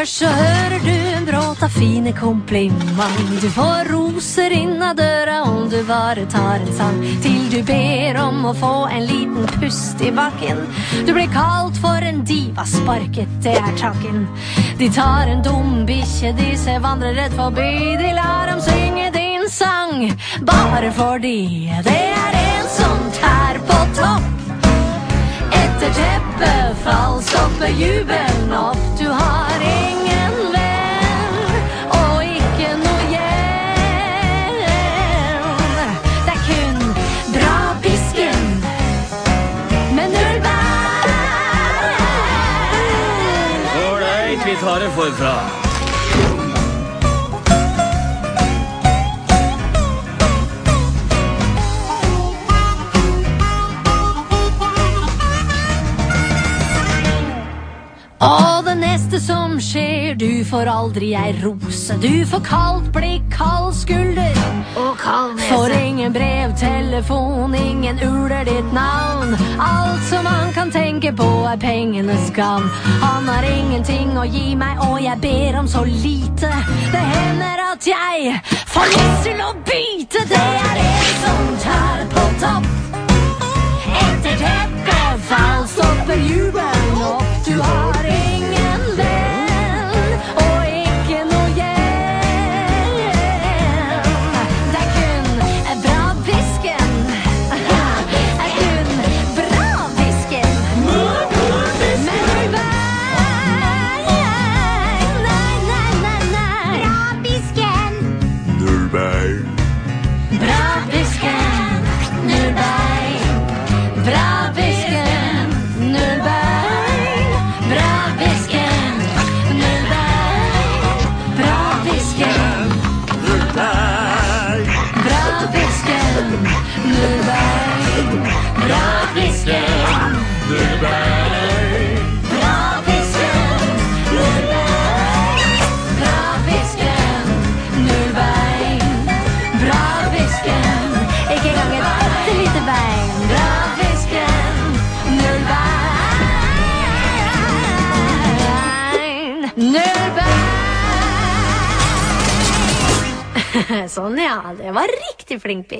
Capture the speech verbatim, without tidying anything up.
Først så hører du en bråta fine kompliment. Du får roser inna døra om du bare tar en sang. Til du ber om å få en liten pust i bakken. Du blir kalt for en diva, sparket, det er takken. De tar en dum bikkje, de ser vandre rett forbi. De lar dem synge din sang, bare fordi det er en sånt her på topp. Etter teppet fall stopper jubelen opp. Du har ingen venn og ikke noe hjelm. Det er kun bra pisken med null bær. Ålreit, vi tar det forfra. Og det neste som skjer, du får aldri ei rose. Du får kaldt blikk, kald skulder og kald nese. Får ingen brev, telefon, ingen uler ditt navn. Alt som han kan tenke på er pengenes gavn. Han har ingenting å gi meg, og jeg ber om så lite. Det hender at jeg får lyst til å byte. Det er en sånt her på topp. Etter teppet fall stopper jubelen opp. Du har ingen venn og ikke noe hjelm. Det er kun bra fisken. Ja, det er kun bra fisken. Men null bær. Nei, nei, nei, nei. Bra fisken. Null bær. Bra fisken. Null bær. Bra fisken. Null bær. Sånn, ja. Det var riktig flink, Pip.